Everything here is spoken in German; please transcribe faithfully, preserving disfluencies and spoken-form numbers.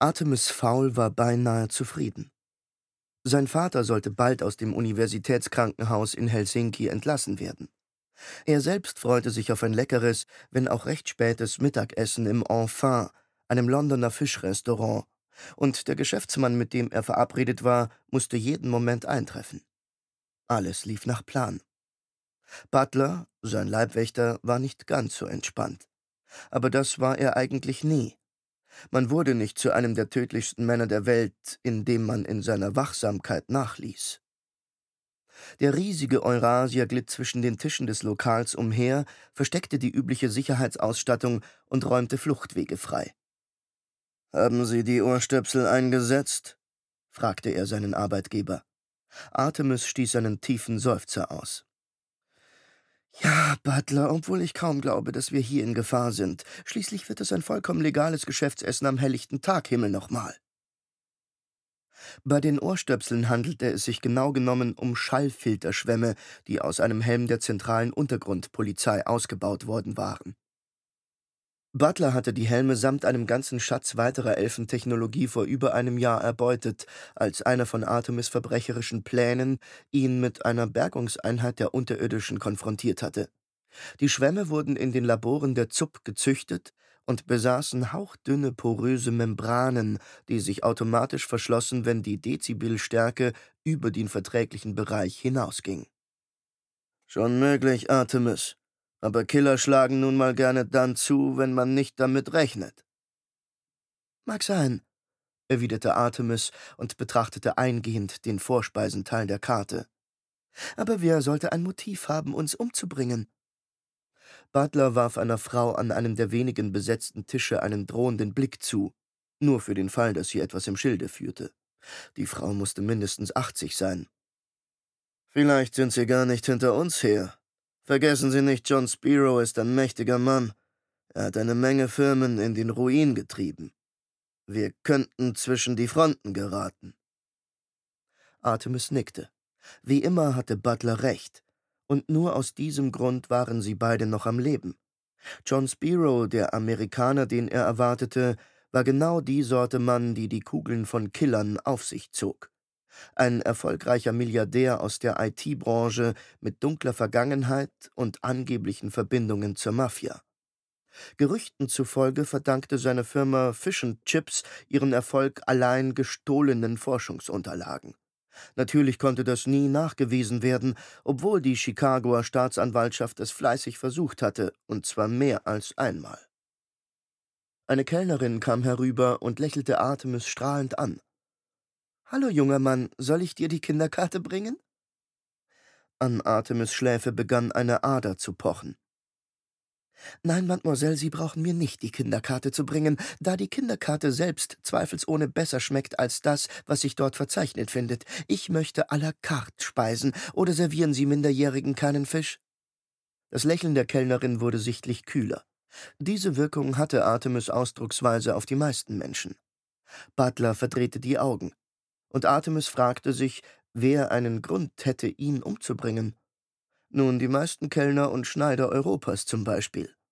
Artemis Fowl war beinahe zufrieden. Sein Vater sollte bald aus dem Universitätskrankenhaus in Helsinki entlassen werden. Er selbst freute sich auf ein leckeres, wenn auch recht spätes Mittagessen im Enfin, einem Londoner Fischrestaurant, und der Geschäftsmann, mit dem er verabredet war, musste jeden Moment eintreffen. Alles lief nach Plan. Butler, sein Leibwächter, war nicht ganz so entspannt. Aber das war er eigentlich nie. Man wurde nicht zu einem der tödlichsten Männer der Welt, indem man in seiner Wachsamkeit nachließ. Der riesige Eurasier glitt zwischen den Tischen des Lokals umher, versteckte die übliche Sicherheitsausstattung und räumte Fluchtwege frei. »Haben Sie die Ohrstöpsel eingesetzt?« fragte er seinen Arbeitgeber. Artemis stieß einen tiefen Seufzer aus. »Ja, Butler, obwohl ich kaum glaube, dass wir hier in Gefahr sind. Schließlich wird es ein vollkommen legales Geschäftsessen am helllichten Taghimmel nochmal.« Bei den Ohrstöpseln handelte es sich genau genommen um Schallfilterschwämme, die aus einem Helm der zentralen Untergrundpolizei ausgebaut worden waren. Butler hatte die Helme samt einem ganzen Schatz weiterer Elfentechnologie vor über einem Jahr erbeutet, als einer von Artemis' verbrecherischen Plänen ihn mit einer Bergungseinheit der Unterirdischen konfrontiert hatte. Die Schwämme wurden in den Laboren der Z U P gezüchtet und besaßen hauchdünne, poröse Membranen, die sich automatisch verschlossen, wenn die Dezibelstärke über den verträglichen Bereich hinausging. »Schon möglich, Artemis. Aber Killer schlagen nun mal gerne dann zu, wenn man nicht damit rechnet.« »Mag sein«, erwiderte Artemis und betrachtete eingehend den Vorspeisenteil der Karte. »Aber wer sollte ein Motiv haben, uns umzubringen?« Butler warf einer Frau an einem der wenigen besetzten Tische einen drohenden Blick zu, nur für den Fall, dass sie etwas im Schilde führte. Die Frau musste mindestens achtzig sein. »Vielleicht sind Sie gar nicht hinter uns her. Vergessen Sie nicht, John Spiro ist ein mächtiger Mann. Er hat eine Menge Firmen in den Ruin getrieben. Wir könnten zwischen die Fronten geraten.« Artemis nickte. Wie immer hatte Butler recht. Und nur aus diesem Grund waren sie beide noch am Leben. John Spiro, der Amerikaner, den er erwartete, war genau die Sorte Mann, die die Kugeln von Killern auf sich zog. Ein erfolgreicher Milliardär aus der I T-Branche mit dunkler Vergangenheit und angeblichen Verbindungen zur Mafia. Gerüchten zufolge verdankte seine Firma Fish and Chips ihren Erfolg allein gestohlenen Forschungsunterlagen. Natürlich konnte das nie nachgewiesen werden, obwohl die Chicagoer Staatsanwaltschaft es fleißig versucht hatte, und zwar mehr als einmal. Eine Kellnerin kam herüber und lächelte Artemis strahlend an. »Hallo, junger Mann, soll ich dir die Kinderkarte bringen?« An Artemis' Schläfe begann eine Ader zu pochen. »Nein, Mademoiselle, Sie brauchen mir nicht die Kinderkarte zu bringen, da die Kinderkarte selbst zweifelsohne besser schmeckt als das, was sich dort verzeichnet findet. Ich möchte à la carte speisen, oder servieren Sie Minderjährigen keinen Fisch?« Das Lächeln der Kellnerin wurde sichtlich kühler. Diese Wirkung hatte Artemis ausdrucksweise auf die meisten Menschen. Butler verdrehte die Augen. Und Artemis fragte sich, wer einen Grund hätte, ihn umzubringen. Nun, die meisten Kellner und Schneider Europas zum Beispiel.